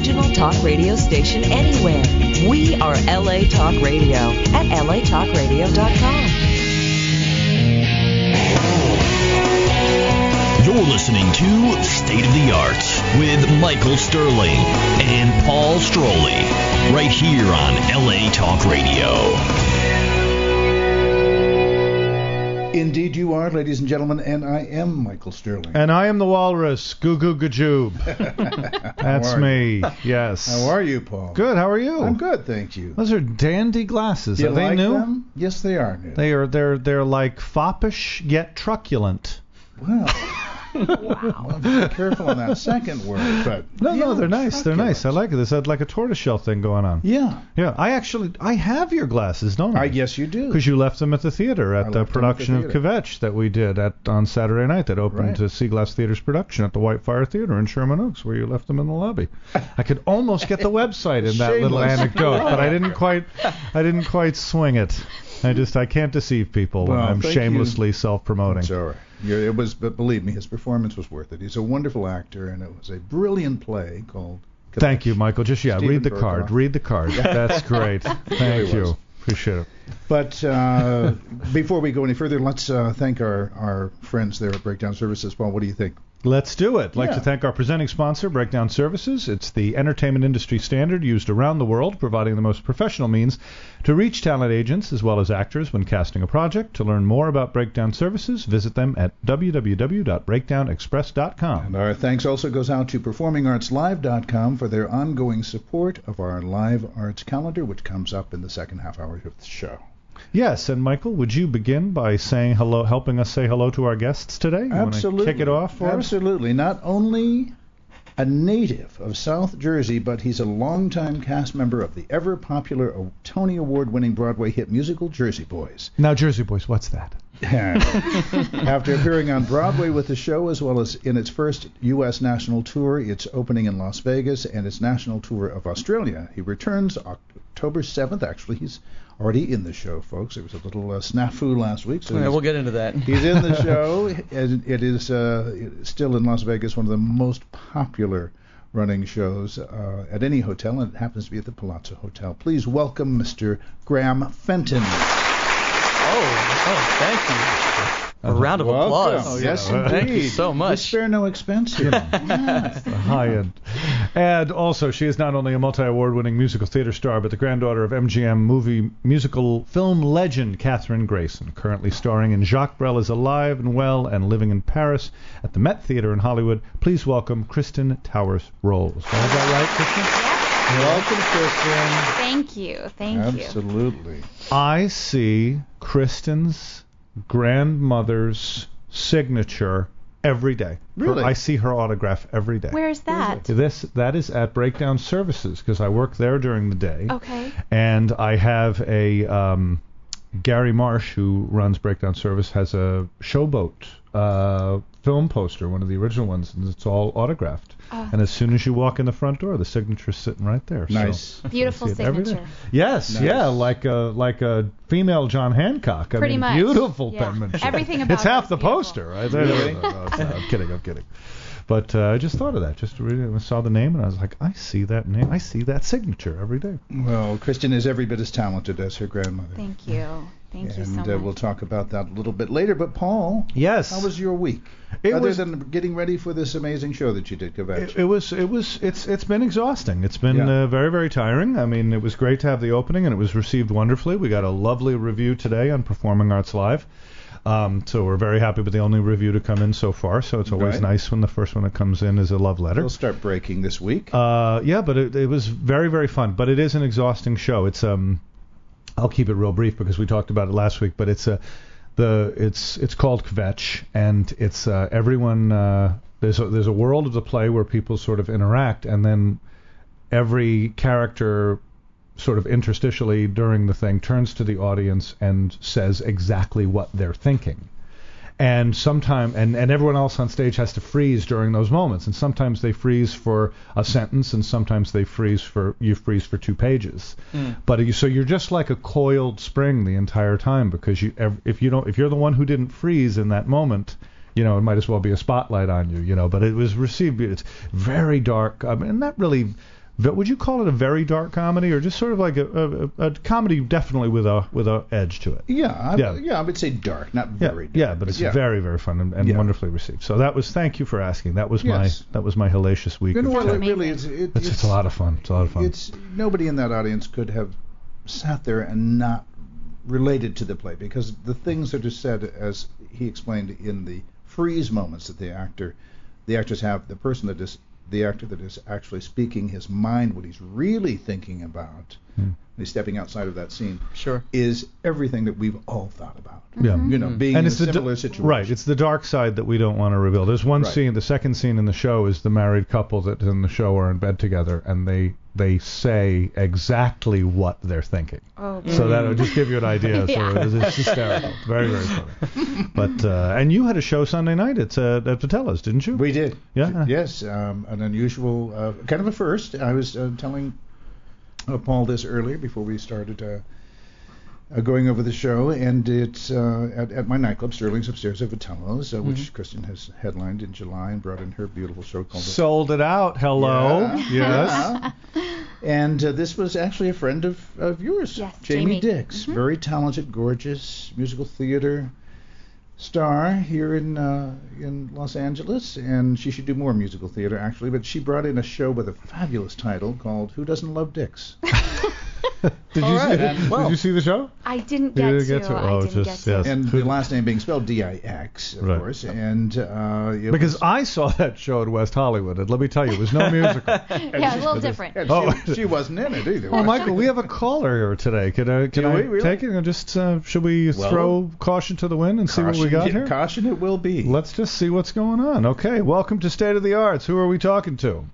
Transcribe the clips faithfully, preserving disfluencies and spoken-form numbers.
original talk radio station anywhere. We are L A Talk Radio at L A talk radio dot com. You're listening to State of the Arts with Michael Sterling and Paul Strolley, right here on L A Talk Radio. Indeed you are, ladies and gentlemen, and I am Michael Sterling. And I am the Walrus, Goo Goo Gajoob. That's me, you? Yes. How are you, Paul? Good, how are you? I'm good, thank you. Those are dandy glasses. Do you are they like new? them? Yes, they are new. They are, they're, they're like foppish yet truculent. Well... Wow. Well, be careful on that second word, but no, yeah, no, they're nice. They're nice. I like it. There's like a tortoiseshell thing going on. Yeah, yeah. I actually, I have your glasses, don't I? I guess you do. Because you left them at the theater at the production the of Kvetch that we did at on Saturday night that opened right. to Sea Glass Theater's production at the White Fire Theater in Sherman Oaks, where you left them in the lobby. I could almost get the website in that Shameless. little anecdote, but I didn't quite, I didn't quite swing it. I just, I can't deceive people well, when I'm shamelessly you. self-promoting. It's all right. It was, but believe me, his performance was worth it. He's a wonderful actor, and it was a brilliant play called. Kvetch. Thank you, Michael. Just yeah, Stephen read the Berkoff. card. Read the card. That's great. Thank you. Appreciate it. But uh, before we go any further, let's uh, thank our, our friends there at Breakdown Services. Paul, what do you think? Let's do it. I'd like yeah. to thank our presenting sponsor, Breakdown Services. It's the entertainment industry standard used around the world, providing the most professional means to reach talent agents as well as actors when casting a project. To learn more about Breakdown Services, visit them at w w w dot breakdown express dot com. And our thanks also goes out to performing arts live dot com for their ongoing support of our live arts calendar, which comes up in the second half hour of the show. Yes, and Michael, would you begin by saying hello, helping us say hello to our guests today? You Absolutely. Kick it off for Absolutely. us? Not only a native of South Jersey, but he's a longtime cast member of the ever-popular Tony Award-winning Broadway hit musical Jersey Boys. Now, Jersey Boys, what's that? After appearing on Broadway with the show, as well as in its first U S national tour, its opening in Las Vegas, and its national tour of Australia, he returns October seventh. Actually, he's already in the show, folks. There was a little uh, snafu last week. So yeah, we'll get into that. He's in the show. And it is uh, still in Las Vegas, one of the most popular running shows uh, at any hotel, and it happens to be at the Palazzo Hotel. Please welcome Mister Graham Fenton. Oh, oh, thank you. A round of Welcome. applause. Oh, yes, uh, indeed. Thank you so much. We spare no expense here. Yes. High end. And also, she is not only a multi-award-winning musical theater star, but the granddaughter of M G M movie musical film legend Catherine Grayson, currently starring in Jacques Brel is Alive and Well and Living in Paris at the Met Theater in Hollywood. Please welcome Kristen Towers Rolls. Is that right, Welcome, Kristen. Thank you. Thank Absolutely. you. I see Kristen's grandmother's signature every day. Really? Her, I see her autograph every day. Where's that? This that is at Breakdown Services because I work there during the day. Okay. And I have a um, Gary Marsh, who runs Breakdown Service, has a Showboat uh, film poster, one of the original ones, and it's all autographed. Uh, and as soon as you walk in the front door, the signature's sitting right there. Nice. So Beautiful I see it every day. signature. Yes, Nice. yeah, like a like a female John Hancock. I Pretty mean, much. beautiful Yeah. penmanship. Everything about it's it half is the beautiful. poster, right? Really? No, no, no, no, I'm kidding, I'm kidding. But uh, I just thought of that. Just really, I saw the name and I was like, I see that name. I see that signature every day. Well, Kristen is every bit as talented as her grandmother. Thank you. Thank and you so much. uh, we'll talk about that a little bit later. But Paul, Yes. how was your week? It Other was- than getting ready for this amazing show that you did, Kvetch. It, it was it was it's it's been exhausting. It's been Yeah. uh, very very tiring. I mean, it was great to have the opening and it was received wonderfully. We got a lovely review today on Performing Arts Live. Um, so we're very happy with the only review to come in so far. So it's always Right. nice when the first one that comes in is a love letter. We'll start breaking this week. Uh, yeah, but it, it was very very fun. But it is an exhausting show. It's um, I'll keep it real brief because we talked about it last week. But it's a the it's it's called Kvetch, and it's uh, everyone uh, there's a, there's a world of the play where people sort of interact, and then every character sort of interstitially during the thing turns to the audience and says exactly what they're thinking. And sometime and, and everyone else on stage has to freeze during those moments. And sometimes they freeze for a sentence, and sometimes they freeze for you freeze for two pages. Mm. But you, so you're just like a coiled spring the entire time because you if you don't if you're the one who didn't freeze in that moment, you know, it might as well be a spotlight on you, you know. But it was received. It's very dark. I mean, not really Would you call it a very dark comedy, or just sort of like a, a, a comedy, definitely with a with a edge to it? Yeah, I, Yeah. yeah, I would say dark, not Yeah, very dark. yeah, but it's yeah. very, very fun and, and Yeah. wonderfully received. So that was, thank you for asking. That was Yes. my that was my hellacious week. You know of what? tech. It really, it's, it, It's, it's a lot of fun. It's a lot of fun. It's nobody in that audience could have sat there and not related to the play, because the things that are said, as he explained, in the freeze moments that the actor, the actors have, the person that is the actor that is actually speaking his mind, what he's really thinking about, Hmm. he's stepping outside of that scene, Sure. is everything that we've all thought about. Yeah. You know, being And in it's a the similar d- situation. right. It's the dark side that we don't want to reveal. There's one Right. scene. The second scene in the show is the married couple that in the show are in bed together, and they they say exactly what they're thinking. Oh, So that'll just give you an idea. Yeah. So it's, it's hysterical. Very, very funny. But uh, and you had a show Sunday night at uh, at Patella's, didn't you? We did. Yeah. Yes, um, an unusual, uh, kind of a first. I was uh, telling uh, Paul this earlier before we started uh, uh, going over the show, and it's uh, at, at my nightclub, Sterling's Upstairs at Vitello's, uh, which Mhm. Kristen has headlined in July and brought in her beautiful show called. Sold it out. Hello. Yeah. Yes. Yeah. And uh, this was actually a friend of, of yours, Yes, Jamie, Jamie. Dix, Mhm. very talented, gorgeous musical theater star here in uh, in Los Angeles, and she should do more musical theater actually. But she brought in a show with a fabulous title called "Who Doesn't Love Dix?" Did All you right, see? and- well- Did you see the show? I didn't You get, didn't to. get to- I oh, didn't just- get to. yes. And the last name being spelled D I X, of Right. course. And uh, it Because was, I saw that show in West Hollywood, and let me tell you, it was no musical. Yeah, a little different. and Oh. she, she wasn't in it either. Oh, was Michael, she? we have a caller here today. Can, uh, can Do I we really? take it? And just uh, should we Well, throw caution to the wind and see what we Caution, got yeah, here? Caution it will be. Let's just see what's going on. Okay, welcome to State of the Arts. Who are we talking to?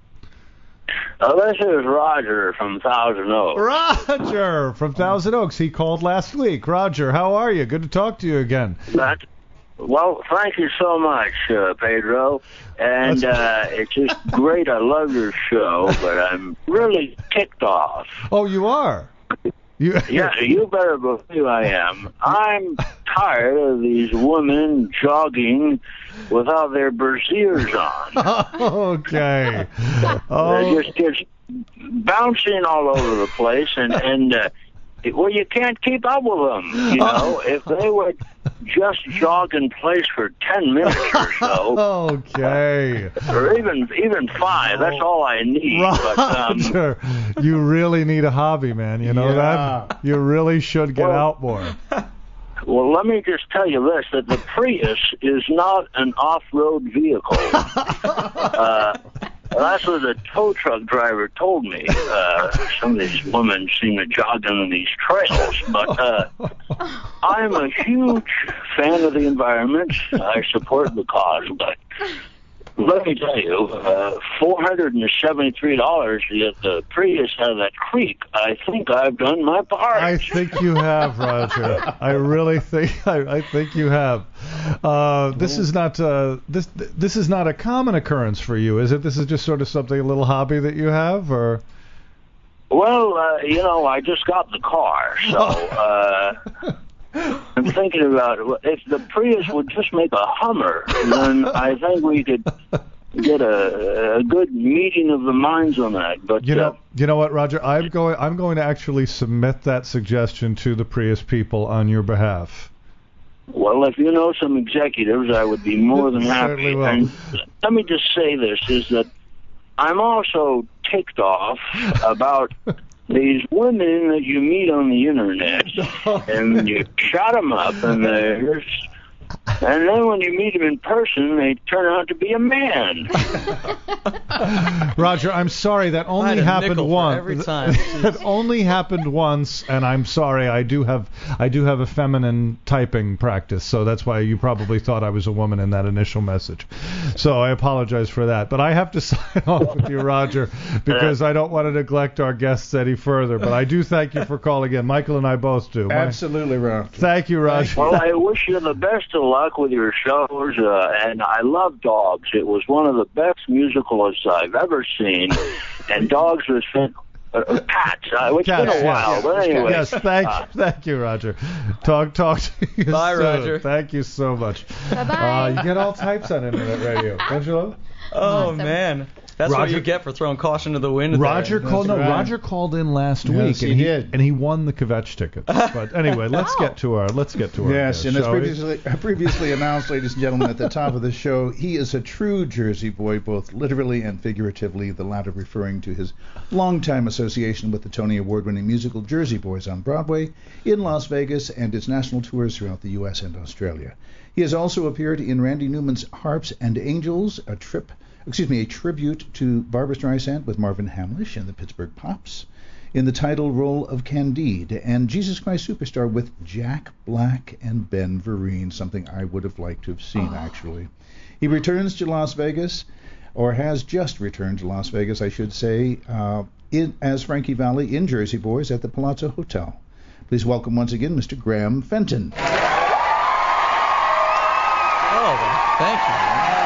Uh, this is Roger from Thousand Oaks. Roger from Thousand Oaks. He called last week. Roger, how are you? Good to talk to you again. That, well, thank you so much, uh, Pedro. And uh, it's just great. I love your show, but I'm really ticked off. Oh, you are? You, Yeah, you better believe I am. I'm tired of these women jogging without their brasiers on. Okay. They're Oh, just, just bouncing all over the place, and and uh, it- well, you can't keep up with them. You know, if they would just jog in place for ten minutes or so, okay. or even even five, that's all I need. But, um, Roger, you really need a hobby, man. You know Yeah. that? You really should get Well- out more. well, let me just tell you this: that the Prius is not an off-road vehicle. uh, That's what the tow truck driver told me. Uh, some of these women seem to jog on these trails, but uh, I'm a huge fan of the environment. I support the cause, but let me tell you, uh, four hundred seventy-three dollars to get the Prius out of that creek. I think I've done my part. I think you have, Roger. I really think I, I think you have. Uh, this is not uh, this this is not a common occurrence for you, is it? This is just sort of something, a little hobby that you have, or? Well, uh, you know, I just got the car, so uh, I'm thinking about it. If the Prius would just make a Hummer, then I think we could get a, a good meeting of the minds on that. But You know, uh, you know what, Roger? I'm going. I'm going to actually submit that suggestion to the Prius people on your behalf. well, if you know some executives, I would be more than Certainly happy. will. And let me just say this: is that I'm also ticked off about these women that you meet on the internet, and you shot them up, and they're, and then when you meet them in person, they turn out to be a man. Roger, I'm sorry. That I only had a happened nickel for once. every time. That only happened once, and I'm sorry. I do have I do have a feminine typing practice, so that's why you probably thought I was a woman in that initial message. So I apologize for that. But I have to sign off with you, Roger, because I don't want to neglect our guests any further. But I do thank you for calling in. Michael and I both do. My- Absolutely, Roger. Thank you, Roger. Well, I wish you the best of luck with your shows, uh, and I love Dogs. It was one of the best musicals I've ever seen, and Dogs was fan- uh, uh, Cats. Uh, it's Cats, been a yes, while, yes. but anyway. Yes, thank uh, thank you, Roger. Talk talk to you Bye, soon. Roger. Thank you so much. Bye-bye. Uh, you get all types on internet radio, don't you? Love? Oh Awesome. man. That's what Roger- you get for throwing caution to the wind. Roger there. called. No, That's right. Roger called in last Yes, week, he and did. and he won the kvetch tickets. But anyway, let's get to our let's get to our Yes, guest, and as shall we? previously, previously announced, ladies and gentlemen, at the top of the show, he is a true Jersey boy, both literally and figuratively, the latter referring to his longtime association with the Tony Award-winning musical Jersey Boys on Broadway in Las Vegas and its national tours throughout the U S and Australia. He has also appeared in Randy Newman's Harps and Angels, a trip, excuse me, a tribute to Barbra Streisand with Marvin Hamlish and the Pittsburgh Pops, in the title role of Candide, and Jesus Christ Superstar with Jack Black and Ben Vereen, something I would have liked to have seen, actually. He returns to Las Vegas, or has just returned to Las Vegas, I should say, uh, in, as Frankie Valli in Jersey Boys at the Palazzo Hotel. Please welcome once again Mister Graham Fenton. Oh, thank you.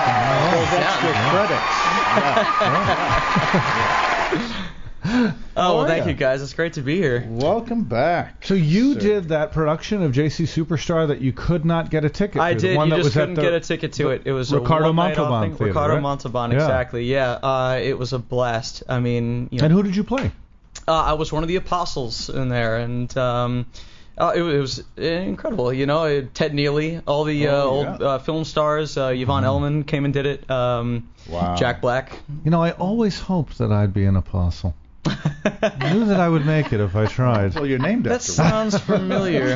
Extra credits. Oh, well, are thank ya? you guys. It's great to be here. Welcome back. So you sir. did that production of J C Superstar that you could not get a ticket I to. the did. one You that just was at couldn't the- get a ticket to it. It was Ricardo a one-night off Montalban thing. Theater, Ricardo right? Montalban, Yeah. exactly. Yeah. Uh, it was a blast. I mean, you know, And who did you play? uh, I was one of the apostles in there, and um, uh, it, it was incredible. You know, Ted Neely, all the uh, Oh, old yeah. uh, film stars. Uh, Yvonne Elliman came and did it. Um, Wow. Jack Black. You know, I always hoped that I'd be an apostle. I knew that I would make it if I tried. Well, you're named That after one. sounds familiar.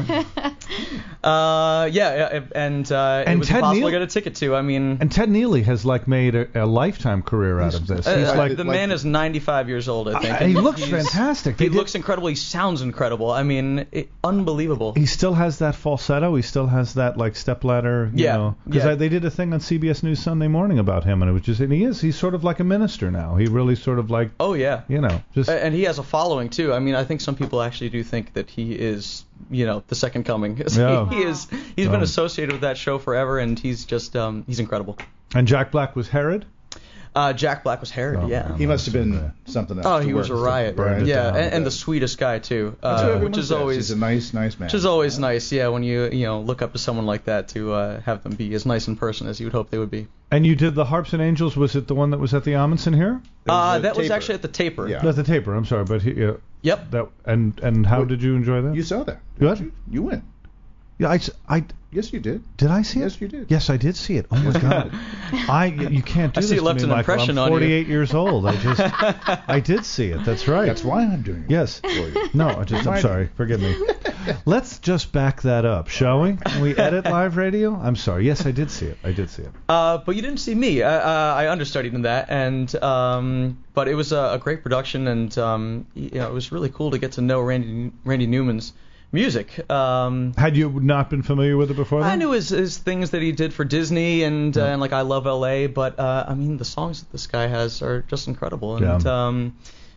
uh, yeah, yeah, and uh, And it was Ted impossible Neal- to get a ticket to. I mean, And Ted Neely has like made a, a lifetime career out of this. uh, He's uh, like, the like- man is ninety-five years old, I think. I- he and looks he's- fantastic. He They did- looks incredible. He sounds incredible. I mean, it, unbelievable. he still has that falsetto. He still has that like stepladder. You Yeah, know, because yeah. they did a thing on C B S News Sunday Morning about him, and it was just, and he is. He's sort of like a minister now. He really sort of like, Oh yeah. you know, just. A- And he has a following too. I mean, I think some people actually do think that he is, you know, the second coming. Yeah. he is. He's Um, been associated with that show forever, and he's just, um, he's incredible. And Jack Black was Herod. Uh, Jack Black was Herod. Oh, yeah. man. He must have been something else. Oh, to he was a work. riot. Burned it Yeah, down. and, and the sweetest guy too, That's what uh, everyone which is says. always He's a nice, nice man. which is always nice. Yeah, when you you know look up to someone like that to uh, have them be as nice in person as you would hope they would be. And you did the Harps and Angels. Was it the one that was at the Amundsen here? It was Uh, a that was taper. actually at the Taper. Yeah. Not the Taper. I'm sorry, but he, uh, Yep. that and and how What- did you enjoy that? You saw that. What? You? you went. Yeah, I, s- I- Yes, you did. did I see it? Yes, you did. Yes, I did see it. Oh my God, I you can't do I this see it to left me, an Michael. impression I'm on you. forty-eight years old. I just I did see it. That's right. That's why I'm doing it. Yes. For you. No, I just I'm Why- sorry. Forgive me. Let's just back that up, shall we? Can we edit live radio? I'm sorry. Yes, I did see it. I did see it. Uh, but you didn't see me. I, uh, I understudied in that, and um, but it was a, a great production, and um, you know, it was really cool to get to know Randy Randy Newman's music. Um, Had you not been familiar with it before then? I knew his, his things that he did for Disney and uh, Yeah. and like I Love L A, but uh, I mean the songs that this guy has are just incredible, and Yeah. um,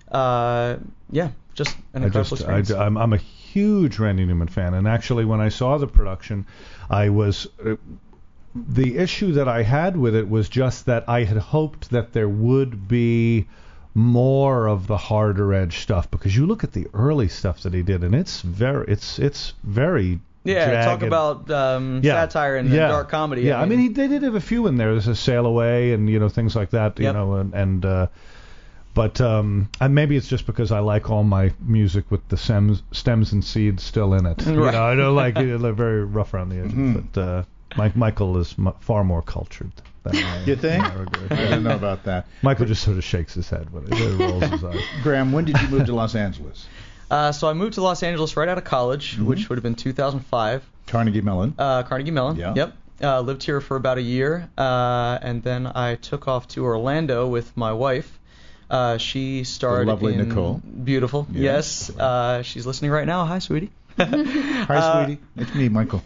uh, yeah, just an I incredible just, I, experience. I'm, I'm a huge Randy Newman fan, and actually, when I saw the production, I was. Uh, the issue that I had with it was just that I had hoped that there would be more of the harder edge stuff, because you look at the early stuff that he did, and it's very, it's, it's very. yeah, talk jagged. about um, Yeah. satire and, and Yeah. dark comedy. Yeah, I mean, he, they did have a few in there. There's a Sail Away and, you know, things like that, you Yep. know, and, and uh, but um, and maybe it's just because I like all my music with the stems, stems and seeds still in it. You Right. know, I don't like it. They're very rough around the edges, Mhm. but uh, Mike, Michael is m- far more cultured than I am. You think? I would agree. I don't know about that. Michael just sort of shakes his head when he rolls his eyes. Graham, when did you move to Los Angeles? Uh, so I moved to Los Angeles right out of college, Mhm. which would have been two thousand five. Carnegie Mellon. Uh, Carnegie Mellon. Yeah. Yep. Uh, lived here for about a year, uh, and then I took off to Orlando with my wife. Uh, she starred lovely in Nicole. Beautiful. Yeah. Yes. Uh, she's listening right now. Hi, sweetie. Hi, uh, sweetie. It's me, Michael.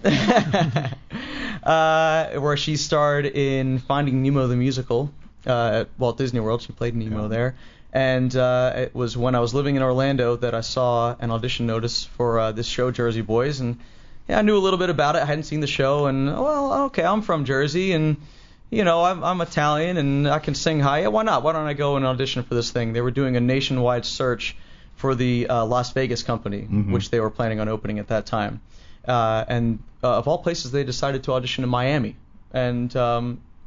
uh, where she starred in Finding Nemo the musical uh, at Walt Disney World. She played Nemo Yeah. there. And uh, it was when I was living in Orlando that I saw an audition notice for uh, this show, Jersey Boys, and yeah, I knew a little bit about it. I hadn't seen the show, and well, okay, I'm from Jersey, and you know, I'm, I'm Italian, and I can sing high. Yeah, why not? Why don't I go and audition for this thing? They were doing a nationwide search for the uh, Las Vegas company, Mhm. which they were planning on opening at that time. Uh, and uh, of all places, they decided to audition in Miami. And um,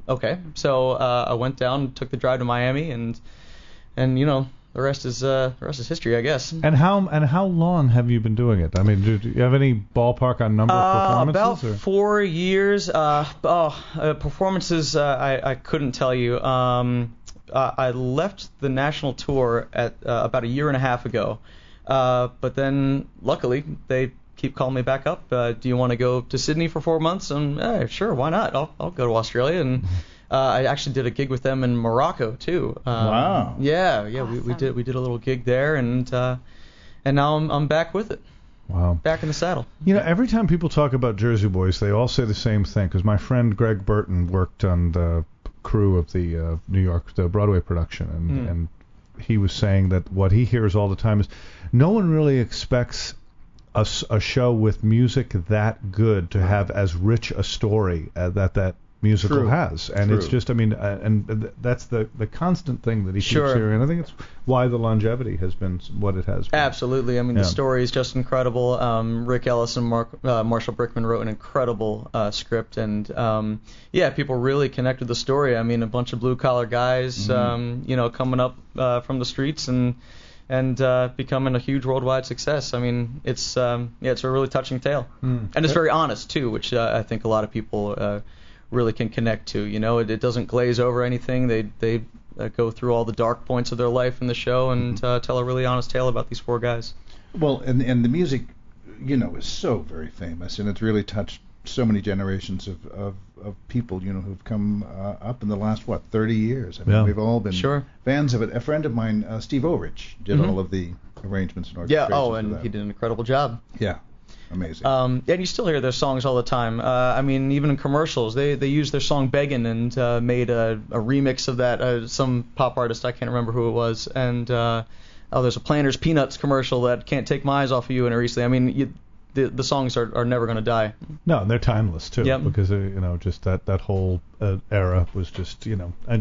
okay. So uh, I went down, took the drive to Miami, and and you know the rest is uh, the rest is history, I guess. And how and how long have you been doing it? I mean, do, do you have any ballpark on number of Uh, performances? about or? four years. Uh, oh, uh, performances. Uh, I I couldn't tell you. Um, uh, I left the national tour at uh, about a year and a half ago. Uh, but then, luckily, they keep calling me back up. Uh, do you want to go to Sydney for four months? And eh, sure, why not? I'll I'll go to Australia. And uh, I actually did a gig with them in Morocco too. Um, Wow. Yeah, yeah, we, we Awesome. did we did a little gig there, and uh, and now I'm I'm back with it, Wow. back in the saddle. You know, every time people talk about Jersey Boys, they all say the same thing. Because my friend Greg Burton worked on the crew of the uh, New York, the Broadway production, and, Mm. and he was saying that what he hears all the time is no one really expects a, s- a show with music that good to have as rich a story uh, that that musical True. has. And it's True. just, I mean, uh, and th- that's the, the constant thing that he Sure. keeps hearing. And I think it's why the longevity has been what it has been. Absolutely. I mean, Yeah. the story is just incredible. Um, Rick Ellis and Mark, uh, Marshall Brickman wrote an incredible uh, script, and um, yeah, people really connect with the story. I mean, a bunch of blue collar guys, um, you know, coming up uh, from the streets and and uh, becoming a huge worldwide success. I mean, it's um, yeah, it's a really touching tale, Mm. and it's very honest too, which uh, I think a lot of people uh, really can connect to. You know, it, it doesn't glaze over anything. They they uh, go through all the dark points of their life in the show and uh, tell a really honest tale about these four guys. Well, and and the music, you know, is so very famous, and it's really touched so many generations of, of, of people, you know, who've come uh, up in the last, what, thirty years. I mean, Yeah. we've all been Sure. fans of it. A friend of mine, uh, Steve Ulrich, did Mhm. all of the arrangements and orchestrations. Yeah. Oh, for and that. he did an incredible job. Yeah, amazing. Um, and you still hear their songs all the time. Uh, I mean, even in commercials, they they use their song "Beggin'" and uh, made a, a remix of that. Uh, some pop artist, I can't remember who it was. And uh, oh, there's a Planters Peanuts commercial that "Can't Take My Eyes Off of You" in it recently. I mean, you, the the songs are, are never going to die. No, and they're timeless too, Yep. because uh, you know, just that that whole uh, era was just, you know, and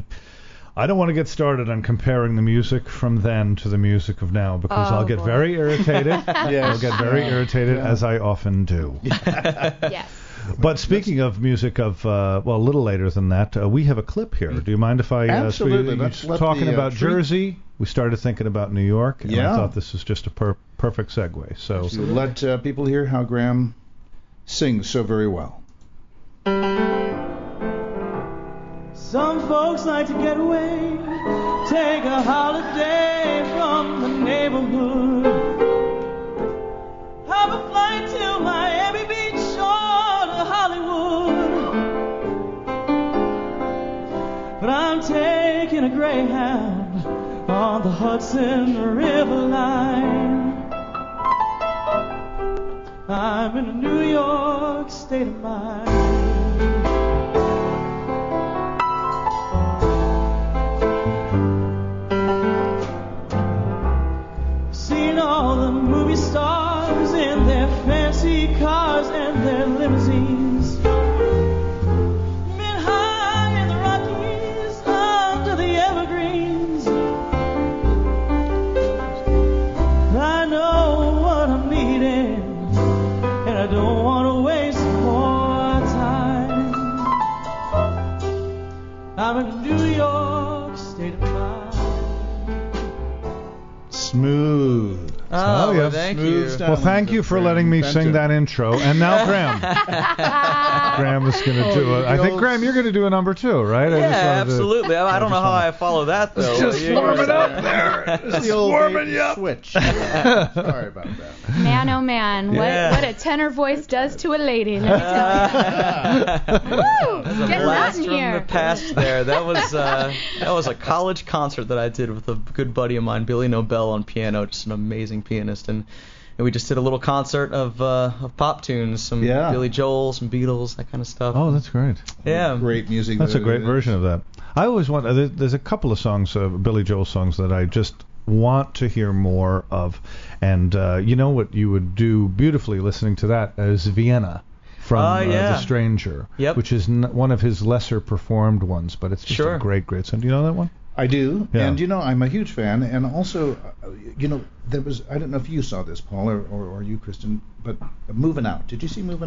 I don't want to get started on comparing the music from then to the music of now, because Oh, I'll get boy. very irritated. I'll get very irritated, Yeah. as I often do. Yes. But speaking of music of, uh, well, a little later than that, uh, we have a clip here. Do you mind if I? Uh, Absolutely. so you- Let's you're let talking the, uh, about treat- Jersey. We started thinking about New York, and I Yeah. thought this was just a per- perfect segue. So. To let uh, people hear how Graham sings so very well. Some folks like to get away, take a holiday from the neighborhood. Have a flight to Miami Beach or to Hollywood. But I'm taking a Greyhound on the Hudson River line. I'm in a New York state of mind. Seen all the movie stars in their fancy cars and their limousines. Been high in the Rockies under the evergreens. I know what I'm needing, and I don't want to waste more time. I'm in New York state of mind. Smooth. Oh, yeah. well, thank Smooth you. style. Well, thank you for letting me sing that intro. And now Graham. Graham is going to do it. I think, Graham, you're going to do a number two, right? I Yeah, just wanted to- absolutely. I, I don't know how I follow that though. It's just You- warming up there. It's the old warming bait you up. switch. Sorry about that. Man, oh man, Yeah. what what a tenor voice does to a lady. Let me tell you. Woo! That's a Get blast that in from here. the past there. That was uh, that was a college concert that I did with a good buddy of mine, Billy Nobel, on piano, just an amazing pianist, and, and we just did a little concert of uh, of pop tunes, some Yeah. Billy Joel, some Beatles, that kind of stuff. Oh, that's great. yeah. Great music. That's a that great it is. version of that. I always want. There, there's a couple of songs, uh, Billy Joel songs, that I just want to hear more of. And uh, you know what you would do beautifully listening to that is Vienna from Oh, uh, yeah. The Stranger, Yep. which is n- one of his lesser performed ones, but it's just Sure. a great, great song. Do you know that one? I do, Yeah. and you know I'm a huge fan, and also, uh, you know, there was I don't know if you saw this, Paul, or, or, or you, Kristen, but Moving Out. Did you see Moving Out?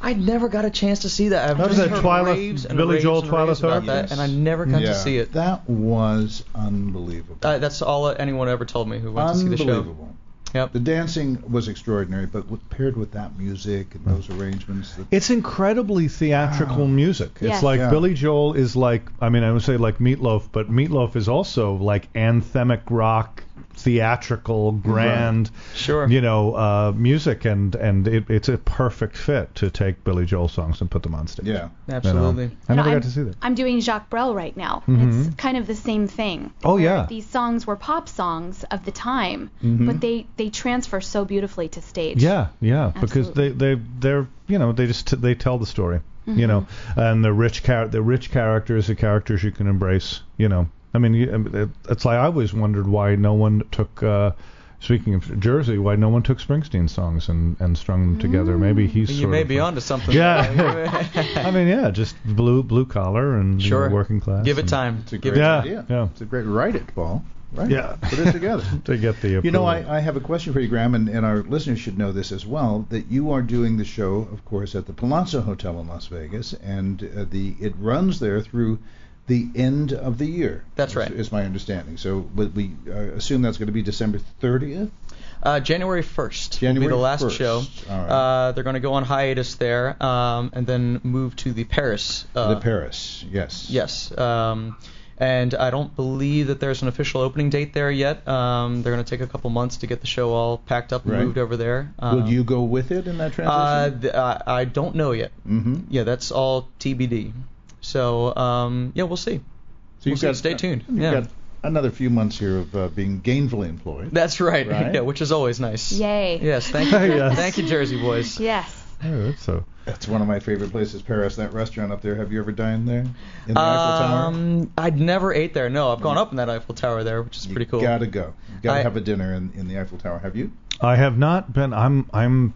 I never got a chance to see that. I've That was just that heard Twyla- raves and Billy raves Joel and Twyla raves about Thorpe? that, and I never got yeah, to see it. That was unbelievable. Uh, that's all anyone ever told me who went to see the show. Unbelievable. Yep. The dancing was extraordinary, but with, paired with that music and those arrangements. That, It's incredibly theatrical Wow. music. It's Yes. like Yeah. Billy Joel is like, I mean, I would say like Meatloaf, but Meatloaf is also like anthemic rock, theatrical, grand, Sure. you know, uh, music, and and it, it's a perfect fit to take Billy Joel songs and put them on stage. yeah. You know? Absolutely. I You never know, got I'm, to see that. I'm doing Jacques Brel right now. Mhm. It's kind of the same thing. Oh, where yeah. These songs were pop songs of the time, Mhm. but they, they transfer so beautifully to stage. Yeah, yeah, because they Absolutely. they they're you know they just they tell the story, you know, and the rich char- the rich characters, the characters you can embrace, you know. I mean, you- it, it's like I always wondered why no one took. Uh, Speaking of Jersey, why no one took Springsteen songs and, and strung them together? Maybe he's You sort may of be a- onto something. Yeah. I mean, yeah, just blue blue collar and you Sure. know, working class. Give it and- time. It's a Give great it Yeah, idea. yeah. It's a great. Write it, Paul. Write Yeah. it. Put it together. to get the You know, approval. I, I have a question for you, Graham, and, and our listeners should know this as well, that you are doing the show, of course, at the Palazzo Hotel in Las Vegas, and uh, the it runs there through the end of the year. That's is- right. Is my understanding. So but we uh, assume that's going to be December thirtieth? Uh, January first January will be the last first. show. All right. Uh, they're going to go on hiatus there, um, and then move to the Paris. Uh, the Paris, yes. Yes. Um, and I don't believe that there's an official opening date there yet. Um, they're going to take a couple months to get the show all packed up and Right. moved over there. Um, Will you go with it in that Uh, transition? th- I, I don't know yet. mm-hmm. Yeah, that's all T B D. So um, yeah, we'll see. So We'll you've see. got, Stay tuned. You've Yeah. got another few months here of uh, being gainfully employed. That's right. Right? Yeah, which is always nice. Yay. Yes, thank you. Yes. Thank you, Jersey boys. Yes. Oh, that's so. That's one of my favorite places, Paris. That restaurant up there. Have you ever dined there? In the Eiffel Tower? Um, I'd never ate there. No, I've gone up in that Eiffel Tower there, which is You pretty cool. Gotta go. You gotta I- have a dinner in, in the Eiffel Tower. Have you? I have not been. I'm I'm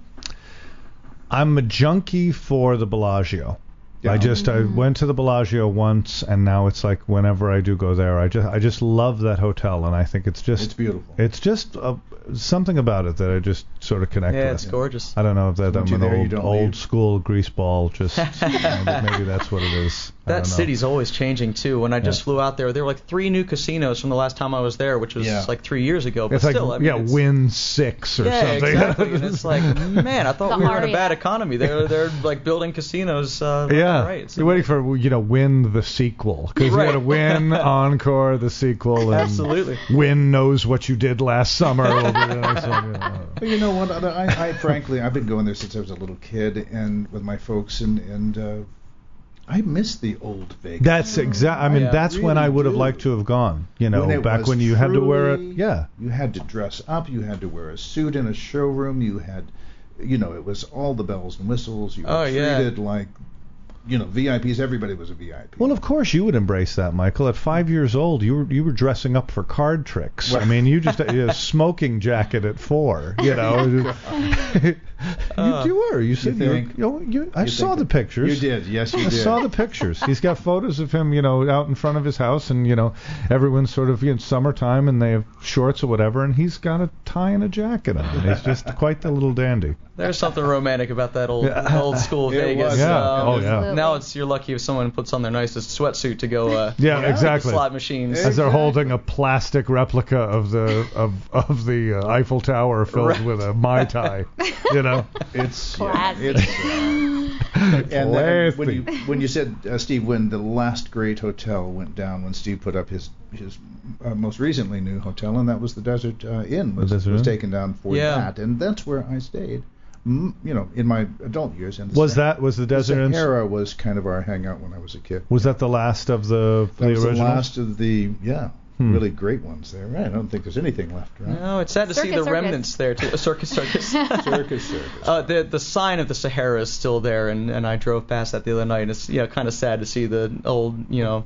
I'm a junkie for the Bellagio. Yeah. I just I went to the Bellagio once, and now it's like whenever I do go there, I just I just love that hotel, and I think it's just It's beautiful. It's just uh, something about it that I just sort of connect Yeah, with. it's gorgeous. I don't know if that Once I'm you're an there, you old don't old leave. school greaseball. Just maybe, maybe that's what it is. I That don't know. city's always changing too. When I just Yeah. flew out there, there were like three new casinos from the last time I was there, which was Yeah. like three years ago. But It's like still, I mean, yeah, it's, win six or yeah, something. exactly. And it's like, man, I thought The we were in a Aria. bad economy. They're they're like building casinos. Uh, Yeah, right. It's- you're waiting for you know win the sequel because you Right. got to win encore the sequel and Absolutely. win knows what you did last summer. Will be the next one, yeah. But you know what? Other, I, I frankly, I've been going there since I was a little kid, and with my folks, and and uh, I miss the old Vegas. That's exact. I mean, Yeah. that's when I Really would have do. liked to have gone. You know, When it back was when you had to wear it. truly- Yeah. You had to dress up. You had to wear a suit in a showroom. You had, you know, it was all the bells and whistles. You were Oh, yeah. treated like, you know, V I Ps. Everybody was a V I P. Well, of course you would embrace that, Michael. At five years old, you were you were dressing up for card tricks. I Well- mean, you just had a smoking jacket at four. You know, you, you were. You said you, were, think? you, know, you I You saw think the that- pictures. You did. Yes, you I did. saw the pictures. He's got photos of him, you know, out in front of his house, and you know, everyone's sort of in summertime, and they have shorts or whatever, and he's got a tie and a jacket on. He's just quite the little dandy. There's something romantic about that old Yeah. old school It Vegas. was. Yeah. Um, Oh, yeah. Absolutely. Now it's you're lucky if someone puts on their nicest sweatsuit to go. Uh, Yeah, Yeah. exactly. Slot machines. As they're Exactly. holding a plastic replica of the of of the uh, Eiffel Tower filled Right. with a Mai Tai, you know. It's yeah, Classy. it's and then when Classy. you when you said uh, Steve, when the last great hotel went down, when Steve put up his his uh, most recently new hotel, and that was the Desert uh, Inn, was, The Desert was Inn? taken down for Yeah. that, and that's where I stayed. Mm, you know, in my adult years. And the Was Sa- that was the the Desert Inn? Sahara was kind of our hangout when I was a kid. Was that the last of the That the was the originals? last of the yeah Hmm. really great ones there. Right, I don't think there's anything left. Right? No, it's sad to see Circus, the circus. remnants there too. Uh, circus, circus. Circus, circus. Uh, the the sign of the Sahara is still there, and, and I drove past that the other night. And it's yeah, kind of sad to see the old you know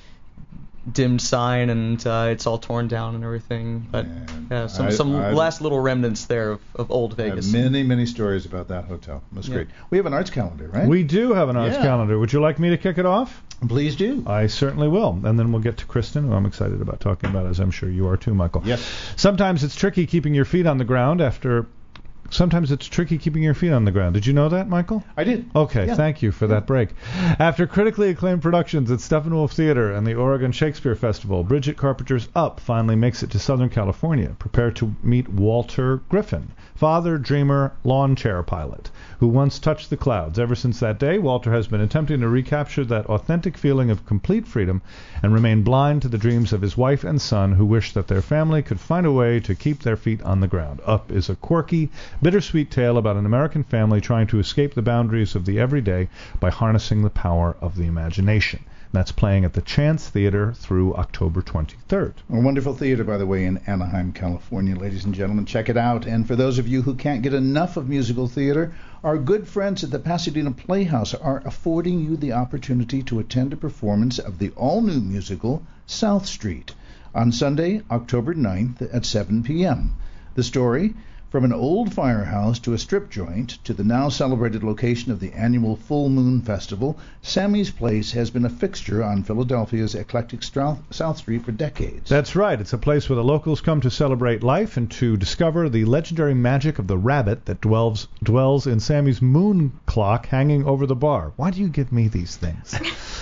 dimmed sign, and uh, it's all torn down and everything. But Man, yeah, some I- some I've- last little remnants there of, of old I have Vegas. many, many stories about that hotel. It was Yeah. great. We have an arts calendar, right? We do have an arts Yeah. calendar. Would you like me to kick it off? Please do. I certainly will. And then we'll get to Kristen, who I'm excited about talking about, as I'm sure you are too, Michael. Yes. Sometimes it's tricky keeping your feet on the ground after sometimes it's tricky keeping your feet on the ground. Did you know that, Michael? I did. Okay, Yeah. thank you for that break. After critically acclaimed productions at Steppenwolf Theater and the Oregon Shakespeare Festival, Bridget Carpenter's Up finally makes it to Southern California. Prepare to meet Walter Griffin, father, dreamer, lawn chair pilot, who once touched the clouds. Ever since that day, Walter has been attempting to recapture that authentic feeling of complete freedom and remain blind to the dreams of his wife and son, who wish that their family could find a way to keep their feet on the ground. Up is a quirky, bittersweet tale about an American family trying to escape the boundaries of the everyday by harnessing the power of the imagination. That's playing at the Chance Theater through October twenty-third. A wonderful theater, by the way, in Anaheim, California, ladies and gentlemen. Check it out. And for those of you who can't get enough of musical theater, our good friends at the Pasadena Playhouse are affording you the opportunity to attend a performance of the all-new musical South Street on Sunday, October ninth at seven p.m. The story: from an old firehouse to a strip joint to the now celebrated location of the annual Full Moon Festival, Sammy's Place has been a fixture on Philadelphia's eclectic South Street for decades. That's right. It's a place where the locals come to celebrate life and to discover the legendary magic of the rabbit that dwells dwells in Sammy's moon clock hanging over the bar. Why do you give me these things?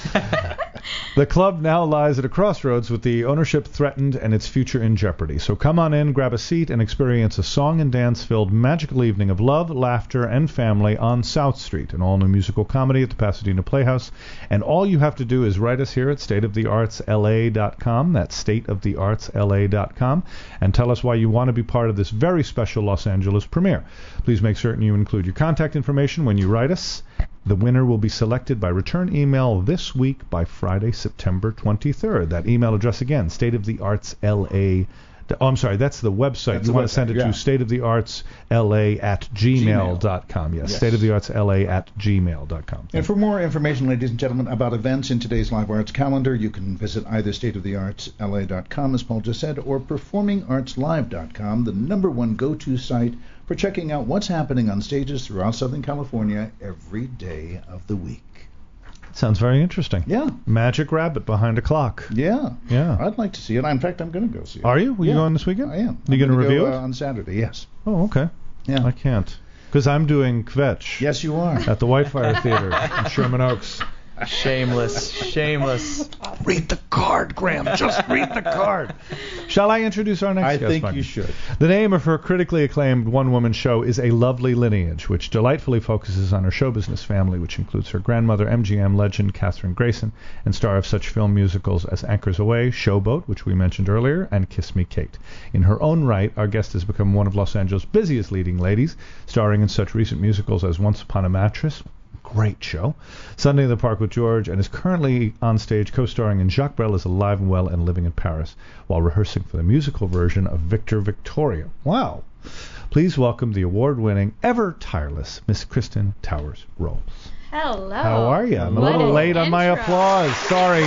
The club now lies at a crossroads with the ownership threatened and its future in jeopardy. So come on in, grab a seat, and experience a song and dance-filled magical evening of love, laughter, and family on South Street, an all-new musical comedy at the Pasadena Playhouse. And all you have to do is write us here at state of the arts L A dot com. That's state of the arts L A dot com. And tell us why you want to be part of this very special Los Angeles premiere. Please make certain you include your contact information when you write us. The winner will be selected by return email this week by Friday, September twenty-third. That email address again, state of the arts L A. Oh, I'm sorry, that's the website. That's you the want website, to send it yeah. to state of the arts L A at gmail dot com. Yes, Yes. state of the arts L A at gmail dot com. And for more information, ladies and gentlemen, about events in today's Live Arts calendar, you can visit either state of the arts L A dot com, as Paul just said, or performing arts live dot com, the number one go-to site for checking out what's happening on stages throughout Southern California every day of the week. Sounds very interesting. Yeah. Magic Rabbit behind a clock. Yeah. Yeah. I'd like to see it. In fact, I'm going to go see it. Are you? Are Yeah. you going this weekend? I am. You I'm going to gonna review go, it? Uh, on Saturday, yes. Oh, okay. Yeah. I can't. Because I'm doing Kvetch Yes, you are. at the Whitefire Theater in Sherman Oaks. Shameless, shameless. Read the card, Graham. Just read the card. Shall I introduce our next I guest? think Michael? you should. The name of her critically acclaimed one-woman show is A Lovely Lineage, which delightfully focuses on her show business family, which includes her grandmother, M G M legend Katherine Grayson, and star of such film musicals as Anchors Away, Showboat, which we mentioned earlier, and Kiss Me Kate. In her own right, our guest has become one of Los Angeles' busiest leading ladies, starring in such recent musicals as Once Upon a Mattress, great show, Sunday in the Park with George, and is currently on stage co-starring in Jacques Brel as Alive and Well and Living in Paris, while rehearsing for the musical version of Victor Victoria. Wow. Please welcome the award-winning, ever tireless Miss Kristen Towers Rolls. Hello. How are you? I'm a What little an late on my intro. applause. Sorry.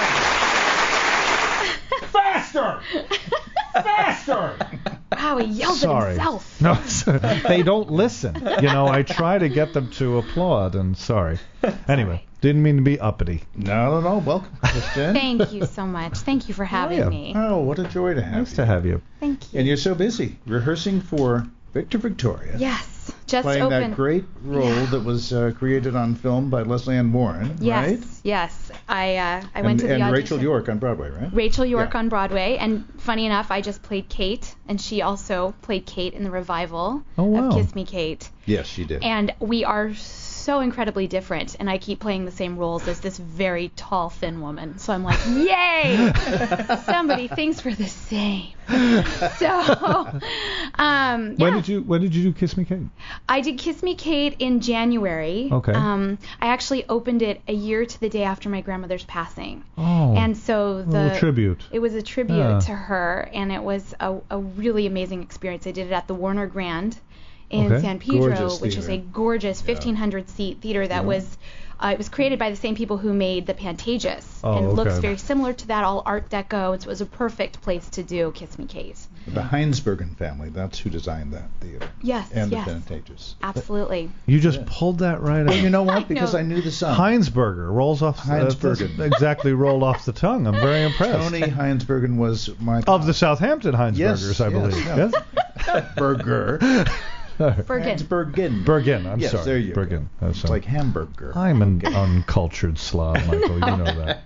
Faster! Faster! Wow, he yelled Sorry. at himself. No, they don't listen. You know, I try to get them to applaud, and sorry. Anyway, didn't mean to be uppity. No, no, no. Welcome, Kristen. Thank you so much. Thank you for having yeah. me. Oh, what a joy to have Nice you. to have you. Thank you. And you're so busy rehearsing for Victor Victoria. Yes, just Playing open. that great role Yeah. that was uh, created on film by Leslie Ann Warren, Yes, right? yes. I uh, I and went to the and audition. Rachel York on Broadway, right? Rachel York Yeah. on Broadway, and funny enough, I just played Kate, and she also played Kate in the revival Oh, wow. of Kiss Me Kate. Yes, she did. And we are so incredibly different, and I keep playing the same roles as this very tall, thin woman. So I'm like, yay! Somebody thinks we're the same. So, um, yeah. When did you When did you do Kiss Me Kate? I did Kiss Me Kate in January. Okay. Um, I actually opened it a year to the day after my grandmother's passing. Oh, And so a the little tribute. it was a tribute Yeah. to her, and it was a, a really amazing experience. I did it at the Warner Grand in Okay. San Pedro, Gorgeous which is a theater. gorgeous fifteen hundred seat theater that was uh, it was created by the same people who made the Pantages, Oh, and it looks okay. very similar to that, all Art Deco. And so it was a perfect place to do Kiss Me Kate. The Heinsbergen family, that's who designed that theater. Yes, And yes, the Pantages. absolutely. You just pulled that right Well, out. you know what? I Because know. I knew the song. Heinsberger rolls off. uh, Heinsbergen. doesn't exactly roll off the tongue. I'm very impressed. Tony Heinsbergen was my Of the Southampton Heinsbergers, Yes, I yes, believe. yeah. Yes? burger. Bergen. It's Bergen. Bergen, I'm yes, sorry. there you Bergen. go. That's It's all. like hamburger. I'm an uncultured Slav, Michael. You know that.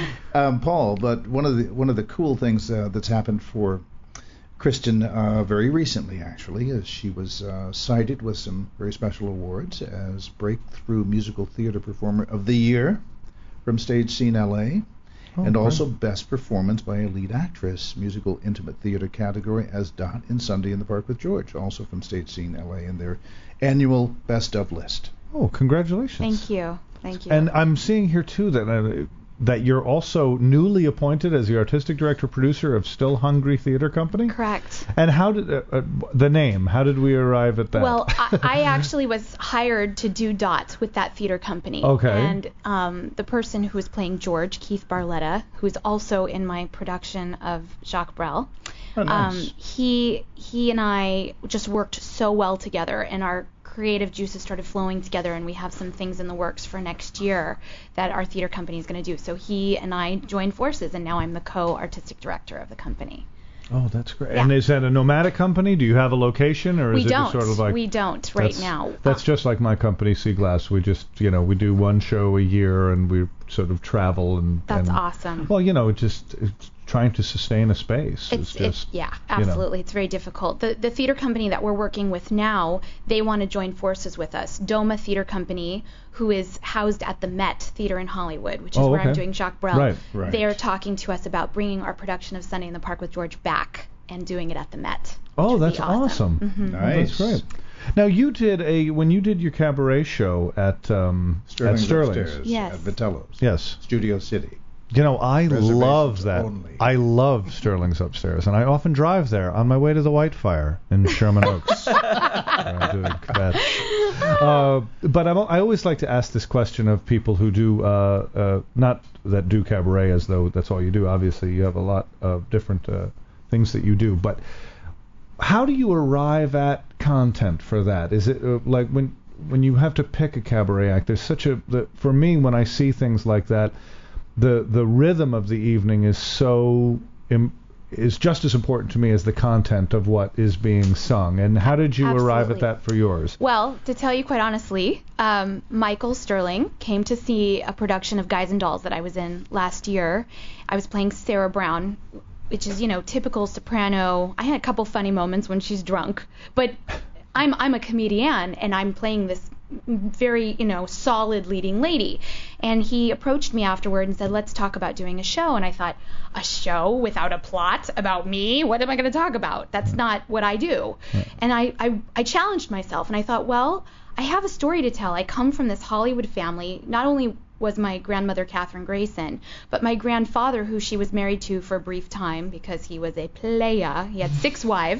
Um, Paul, but one of the one of the cool things uh, that's happened for Kristen uh, very recently, actually, is she was uh, cited with some very special awards as Breakthrough Musical Theater Performer of the Year from Stage Scene L A, Oh, and great. also Best Performance by a Lead Actress, Musical Intimate Theater category as Dot in Sunday in the Park with George, also from Stage Scene L A in their annual Best of list. Oh, congratulations. Thank you. Thank you. And I'm seeing here, too, that uh, that you're also newly appointed as the artistic director-producer of Still Hungry Theater Company? Correct. And how did, uh, uh, the name, how did we arrive at that? Well, I, I actually was hired to do Dot with that theater company. Okay. And um, the person who was playing George, Keith Barletta, who's also in my production of Jacques Brel, Oh, nice. um, he he and I just worked so well together, and our creative juices started flowing together, and we have some things in the works for next year that our theater company is going to do. So he and I joined forces, and now I'm the co-artistic director of the company. Oh, that's great. Yeah. And is that a nomadic company? Do you have a location, or We is it don't. just sort of like... we don't right that's, now. That's Uh, just like my company, Sea Glass. We just, you know, we do one show a year, and we sort of travel and... That's and, awesome. Well, you know, it just... It's, trying to sustain a space It's, is just it's yeah, you know. absolutely. It's very difficult. The the theater company that we're working with now, they want to join forces with us. Doma Theater Company, who is housed at the Met Theater in Hollywood, which is Oh, where okay. I'm doing Jacques Brel. Right, right. They are talking to us about bringing our production of Sunday in the Park with George back and doing it at the Met. which Oh, would be that's awesome. Mhm. Oh, Nice. that's great. Now you did a when you did your cabaret show at um Sterling's at Sterling's. upstairs Yes. at Vitello's. Yes. Studio City. You know, I Reservations love that. only. I love Sterling's upstairs, and I often drive there on my way to the Whitefire in Sherman Oaks. where I'm doing kvetch. Uh, but I'm, I always like to ask this question of people who do uh, uh, not that do cabaret as though that's all you do. Obviously, you have a lot of different uh, things that you do, but how do you arrive at content for that? Is it uh, like when when you have to pick a cabaret act? There's such a the, for me when I see things like that. The the rhythm of the evening is so im, is just as important to me as the content of what is being sung. And how did you arrive at Absolutely. that for yours? Well, to tell you quite honestly, um, Michael Sterling came to see a production of Guys and Dolls that I was in last year. I was playing Sarah Brown, which is, you know, typical soprano. I had a couple funny moments when she's drunk, but I'm I'm a comedian and I'm playing this very, you know, solid leading lady. And he approached me afterward and said, let's talk about doing a show. And I thought, a show without a plot about me? What am I going to talk about? That's not what I do. And I, I, I challenged myself and I thought, well, I have a story to tell. I come from this Hollywood family. Not only was my grandmother Catherine Grayson, but my grandfather, who she was married to for a brief time because he was a playa, he had six wives.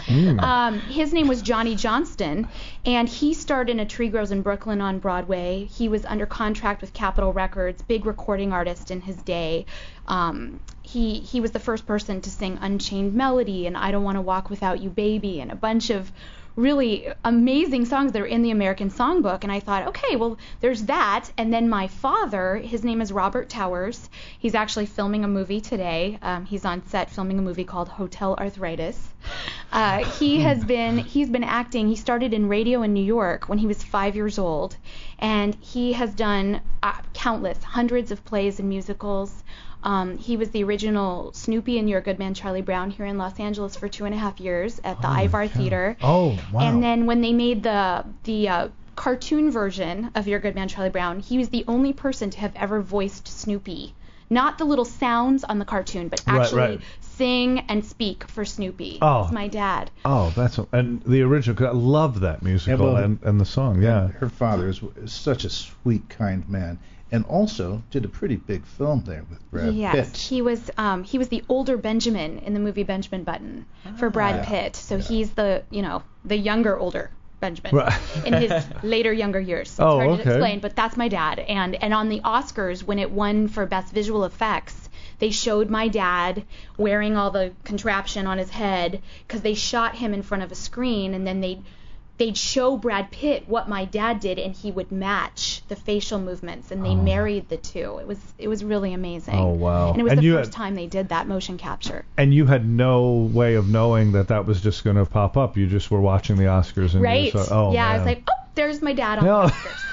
Um, his name was Johnny Johnston, and he starred in A Tree Grows in Brooklyn on Broadway. He was under contract with Capitol Records, big recording artist in his day. Um, he he was the first person to sing Unchained Melody and I Don't Want to Walk Without You, Baby, and a bunch of really amazing songs that are in the American Songbook. And I thought, okay, well, there's that. And then my father, his name is Robert Towers. He's actually filming a movie today. Um, he's on set filming a movie called Hotel Arthritis. Uh, he has been he's been acting. He started in radio in New York when he was five years old, and he has done uh, countless, hundreds of plays and musicals. Um, he was the original Snoopy in Your Good Man, Charlie Brown here in Los Angeles for two and a half years at the Ivar Theater. Oh, wow. And then when they made the the uh, cartoon version of Your Good Man, Charlie Brown, he was the only person to have ever voiced Snoopy. Not the little sounds on the cartoon, but Right, actually right. sing and speak for Snoopy. Oh. It's my dad. Oh, that's a, and the original. 'Cause I love that musical Yeah, well, and, and the song. Yeah. Her father is, is such a sweet, kind man, and also did a pretty big film there with Brad yes, Pitt. he was um, he was the older Benjamin in the movie Benjamin Button for Brad Ah. Pitt. So he's the you know the younger older Benjamin Right. in his later younger years. It's Oh, hard okay. to explain, but that's my dad. And and on the Oscars when it won for best visual effects, they showed my dad wearing all the contraption on his head because they shot him in front of a screen, and then they they'd show Brad Pitt what my dad did, and he would match the facial movements, and they Oh. married the two. It was it was really amazing. Oh, wow. And it was And the you first had- time they did that motion capture. And you had no way of knowing that that was just going to pop up. You just were watching the Oscars and Right? you just thought, oh, yeah, man. I was like, oh, there's my dad on No. the Oscars.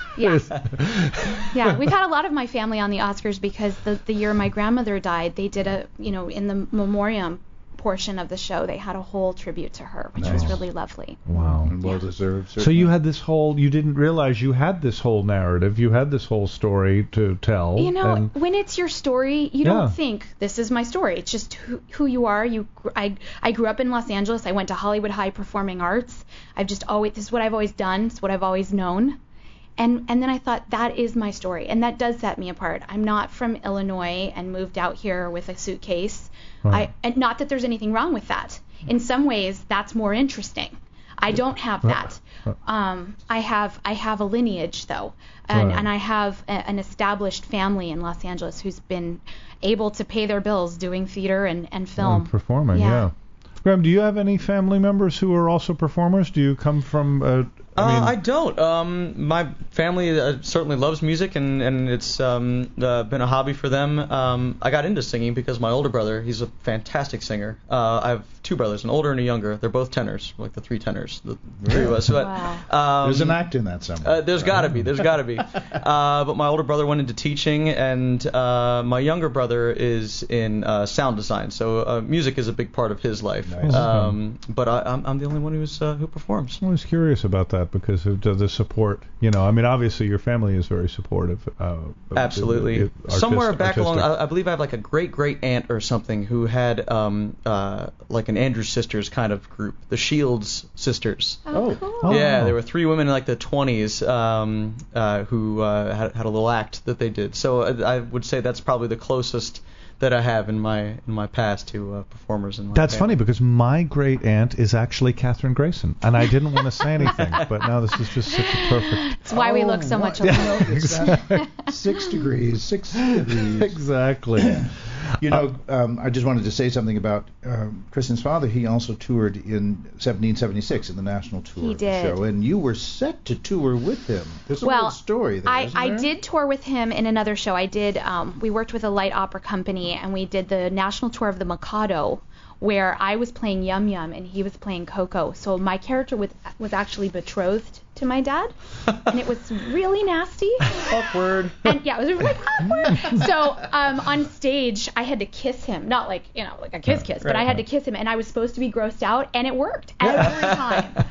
Yeah. Yeah, we've had a lot of my family on the Oscars because the the year my grandmother died, they did a, you know, in the memoriam portion of the show, they had a whole tribute to her, which was Nice. really lovely. Wow. And well deserved. So you had this whole, you didn't realize you had this whole narrative, you had this whole story to tell. You know, and when it's your story, you Yeah. don't think this is my story. It's just who, who you are. You, gr- I, I grew up in Los Angeles. I went to Hollywood High Performing Arts. I've just always, this is what I've always done. It's what I've always known. And and then I thought that is my story, and that does set me apart. I'm not from Illinois and moved out here with a suitcase. Right. I and not that there's anything wrong with that. In some ways, that's more interesting. I don't have that. Um, I have I have a lineage though, and Right. and I have a, an established family in Los Angeles who's been able to pay their bills doing theater and and film. and performing, yeah. Yeah. Graham, do you have any family members who are also performers? Do you come from, uh, I mean, uh, I don't. Um, my family uh, certainly loves music, and and it's um, uh, been a hobby for them. Um, I got into singing because my older brother, he's a fantastic singer. Uh, I have two brothers, an older and a younger. They're both tenors, like the three tenors, the three of us. But, um, There's an act in that somewhere. Uh, there's got to be. There's got to be. Uh, but my older brother went into teaching, and uh, my younger brother is in uh, sound design. So uh, music is a big part of his life. Nice. Um, but I, I'm, I'm the only one who's uh, who performs. I was curious about that because of the the support. You know, I mean, obviously your family is very supportive. Uh, Absolutely. it- it- Somewhere artist- back along, artistic. I, I believe I have like a great great aunt or something who had um, uh, like an Andrews Sisters kind of group, the Shields Sisters. Oh, Oh. cool. Oh. Yeah, there were three women in like the twenties um, uh, who uh, had, had a little act that they did. So I, I would say that's probably the closest that I have in my in my past to uh, performers in my That's family. funny because my great aunt is actually Katherine Grayson, and I didn't want to say anything, but now this is just such a perfect. That's why we look so what- much you alike. know, it's that six degrees, six degrees. Exactly. You know, um, I just wanted to say something about um, Kristen's father. He also toured in seventeen seventy-six in the national tour He of the did. show, and you were set to tour with him. There's a Well, little story there, I, isn't I there? did tour with him in another show. I did. Um, we worked with a light opera company, and we did the national tour of the Mikado, where I was playing Yum Yum and he was playing Coco. So my character was was actually betrothed to my dad, and it was really nasty. Awkward. And yeah, it was really awkward. So um, on stage, I had to kiss him, not like you know like a kiss kiss, but I had to kiss him, and I was supposed to be grossed out, and it worked every time.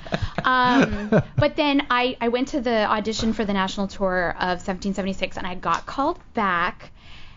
Um, but then I I went to the audition for the national tour of seventeen seventy-six, and I got called back.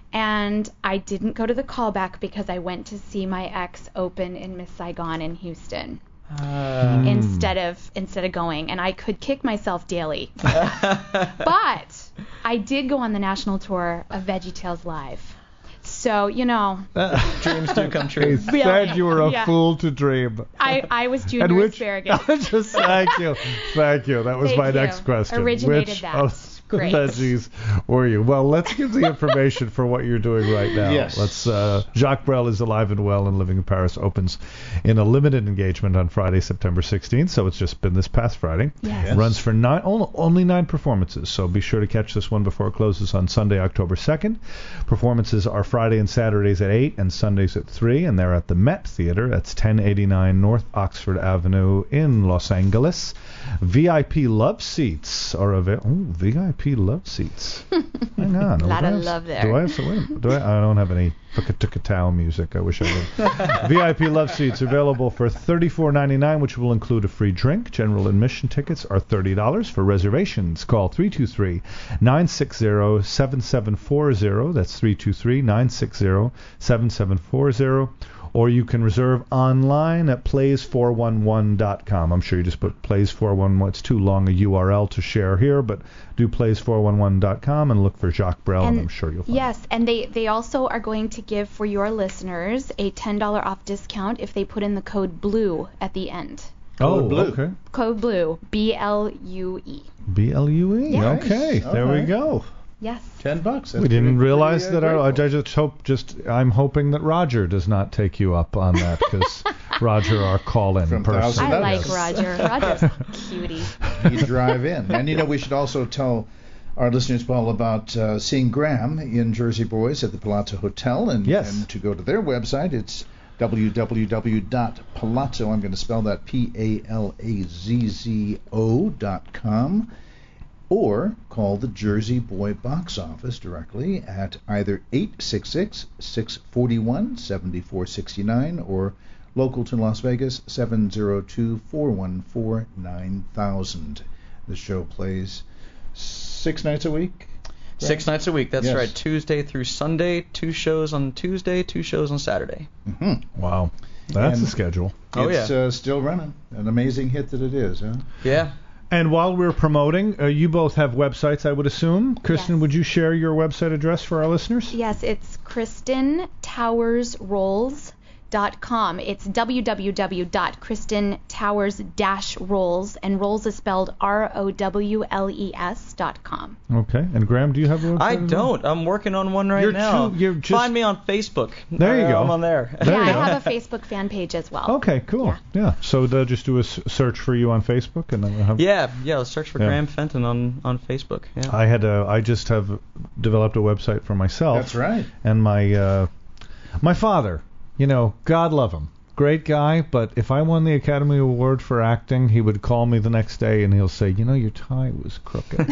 And I didn't go to the callback because I went to see my ex open in Miss Saigon in Houston Uh, instead of instead of going, and I could kick myself daily. for that. But I did go on the national tour of VeggieTales Live. So, you know, dreams do come true. He Yeah. said you were a Yeah. fool to dream. I, I was junior And which, asparagus. just thank you, thank you. That was Thank my you. next question. Originated which that. of the Great. veggies were you? Well, let's give the information for what you're doing right now. Yes. Let's. Uh, Jacques Brel is alive and well and living in Paris. Opens in a limited engagement on Friday, September sixteenth. So it's just been this past Friday. Yes. Yes. Runs for nine, only, only nine performances. So be sure to catch this one before it closes on Sunday, October second. Performances are Friday and Saturdays at eight and Sundays at three, and they're at the Met Theater. That's ten eighty-nine North Oxford Avenue in Los Angeles. V I P love seats are available. Oh, V I P love seats. Hang on. Lot Do I of have- love there. Do I have some? wait, Do I? I don't have any Fuka-tuka-tow music. I wish I did. V I P love seats available for thirty-four ninety-nine, which will include a free drink. General admission tickets are thirty dollars. For reservations, call three two three, nine six zero, seven seven four zero. That's three two three, nine six zero, seven seven four zero. Or you can reserve online at plays four one one dot com. I'm sure you just put plays four one one. It's too long a U R L to share here, but do plays four one one dot com and look for Jacques Brel, and, And I'm sure you'll find Yes, and they, they also are going to give for your listeners a ten dollars off discount if they put in the code BLUE at the end. it. Oh, Code Blue. okay. Code BLUE, B L U E. B L U E. Yeah. Okay, Nice. there we Alright. go. Yes. Ten bucks. That's We didn't pretty- realize pretty, uh, that. Our, I grateful. just hope. Just I'm hoping that Roger does not take you up on that because Roger, our call-in From person. Thousand I like Donuts. Roger. Roger's a cutie. You drive in. And you know, we should also tell our listeners, Paul, about uh, seeing Graham in Jersey Boys at the Palazzo Hotel, and, Yes. and to go to their website, it's w w w dot palazzo, I'm going to spell that P A L A Z Z O dot com, or call the Jersey Boy box office directly at either eight six six, six four one, seven four six nine or local to Las Vegas, seven zero two, four one four, nine thousand. The show plays six nights a week? Six nights a week, that's Yes. right. Tuesday through Sunday, two shows on Tuesday, two shows on Saturday. Mm-hmm. Wow. That's And the schedule. Oh, It's yeah. uh, still running. An amazing hit that it is, huh? Yeah. And while we're promoting, uh, you both have websites, I would assume. Kristen, Yes. would you share your website address for our listeners? Yes, it's Kristen Towers Rolls dot com. It's w w w dot kristen towers dash rolls, and rolls is spelled R O W L E S dot com. Okay. And Graham, do you have a website? I as well? don't. I'm working on one right You're now. too- you're just- Find me on Facebook. There you Uh, go. I'm on there. There yeah, you I go. have a Facebook fan page as well. Okay, cool. Yeah. Yeah. So uh, just do a s- search for you on Facebook, and then we'll have. Yeah, yeah. Let's search for Yeah. Graham Fenton on, on Facebook. Yeah. I had a. I just have developed a website for myself. That's right. And my uh, my father, you know, God love him, great guy. But if I won the Academy Award for acting, he would call me the next day and he'll say, you know, your tie was crooked.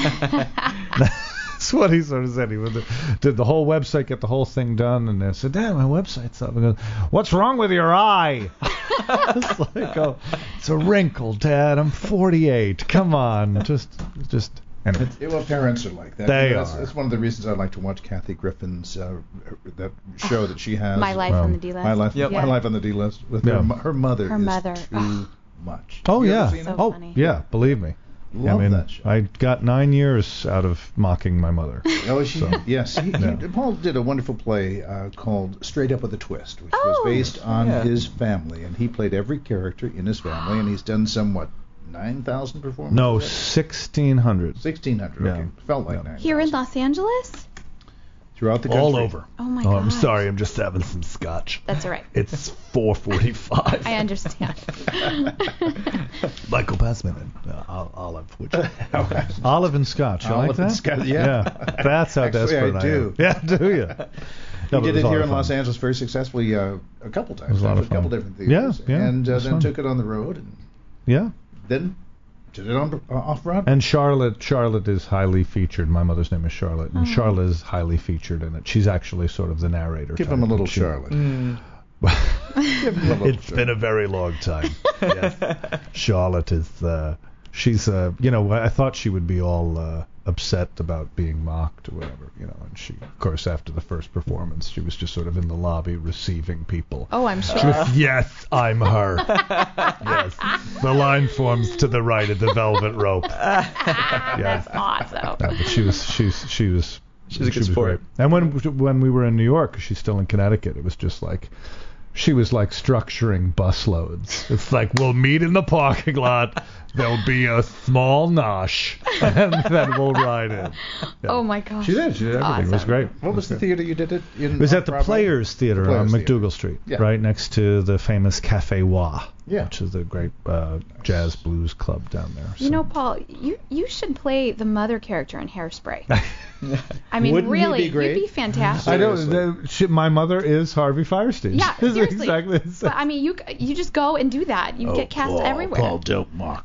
That's what he sort of said. He would did the whole website, get the whole thing done, and I said, Dad, my website's up. He goes, what's wrong with your eye? It's like, oh, it's a wrinkle, Dad. I'm forty-eight. Come on, just, just. Anyway. Yeah, well, parents are like that. They You know, that's, are. that's one of the reasons I like to watch Kathy Griffin's uh, that show that she has. My Life Well, on the D-List. My life, Yep. my life on the D list with Yeah. her, mo- her mother. Her is mother. too much. Oh You ever yeah. seen So it? Oh funny. yeah. Believe me. Love I mean, that show. I got nine years out of mocking my mother. Oh, she, So, yes. He, yeah. he, Paul did a wonderful play uh, called Straight Up with a Twist, which Oh. was based on Yeah. his family, and he played every character in his family, and he's done some what nine thousand performances. No, Is that- sixteen hundred. sixteen hundred. Yeah. Okay, felt like Yeah. nine. Here in Los Angeles? throughout the country. All over. Oh my Oh, I'm gosh. sorry. I'm just having some scotch. That's all right. It's four forty-five. I understand. Michael, pass me an uh, olive. Which, olive and scotch. You Olive like that? and scotch, yeah. That's how Actually, desperate I I, do. am. Yeah, do you? He did it here in Los Angeles very successfully uh, a couple times. was a lot At of a couple fun. different theaters. Yeah, yeah, And it uh, was then fun. took it on the road, and Yeah. then did it on uh, off Broadway. And Charlotte, Charlotte is highly featured. My mother's name is Charlotte, and Oh. Charlotte is highly featured in it. She's actually sort of the narrator. Give type, him a little and she- Charlotte. Mm. Give him a little It's been a very long time. Yes. Charlotte is, uh, she's, uh, you know, I thought she would be all uh, upset about being mocked or whatever, you know, and she, of course, after the first performance, she was just sort of in the lobby receiving people. Oh, I'm sure. She was, yes, I'm her. Yes. The line forms to the right of the velvet rope. Yes. That's awesome. Yeah, but she was, she's, she was, She's a she good was sport. great. And when when we were in New York, she's still in Connecticut. It was just like, she was like structuring bus loads. It's like, we'll meet in the parking lot. There'll be a small nosh, and then we'll ride in. Yeah. Oh my gosh. She did. She did everything. It was Awesome. great. What was the theater you did it in? It was on at the Broadway? Players Theater The Players on Theater. McDougal Street, Yeah. right next to the famous Cafe Wah, Yeah. which is the great uh, jazz blues club down there. You So- know, Paul, you you should play the mother character in Hairspray. I mean, Wouldn't he really, be great? you'd be fantastic. I know. Seriously. The, she, my mother is Harvey Firestein. Yeah, It's seriously. exactly the same. But I mean, you you just go and do that. You get cast Paul, everywhere. Paul, don't mock.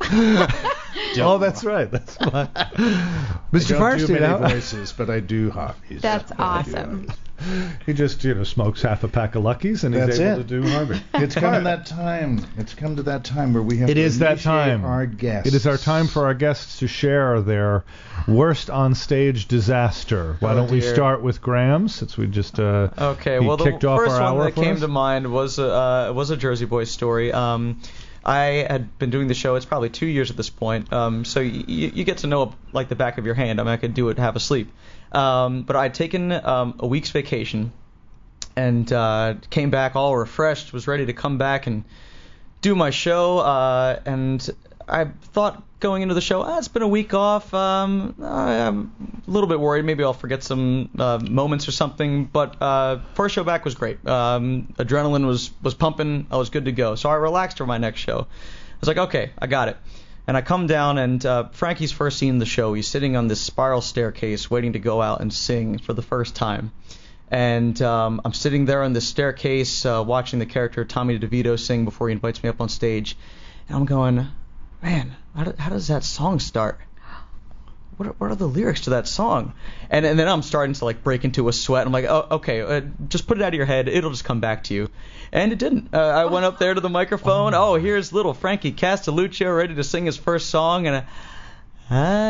Oh, that's right. That's my Mister I don't do Firestein. many how- voices, but I do Harvey's. That's I do awesome. Harvey's. He just, you know, smokes half a pack of Luckies and That's he's able it. to do Harvey. It's come that time. It's come to that time where we have It to is that initiate time. our guests. It is our time for our guests to share their worst on-stage disaster. Why Oh, don't we dear. start with Graham, since we just uh, Okay, he well, the kicked off first our one hour that for came us? to mind was a, uh, was a Jersey Boys story. Um, I had been doing the show. It's probably two years at this point. Um, so y- y- you get to know like the back of your hand. I mean, I could do it half asleep. Um, but I'd taken um, a week's vacation and uh, came back all refreshed. Was ready to come back and do my show. Uh, and I thought going into the show, ah, it's been a week off. Um, I'm a little bit worried. Maybe I'll forget some uh, moments or something. But uh, first show back was great. Um, adrenaline was, was pumping. I was good to go. So I relaxed for my next show. I was like, okay, I got it. And I come down, and uh, Frankie's first scene in the show, he's sitting on this spiral staircase waiting to go out and sing for the first time. And um, I'm sitting there on this staircase uh, watching the character Tommy DeVito sing before he invites me up on stage. And I'm going, man, how, do, how does that song start? What are, what are the lyrics to that song? And, and then I'm starting to like break into a sweat. I'm like, oh, okay, uh, just put it out of your head. It'll just come back to you. And it didn't. Uh, I went up there to the microphone. Oh, here's little Frankie Castelluccio ready to sing his first song. And, I,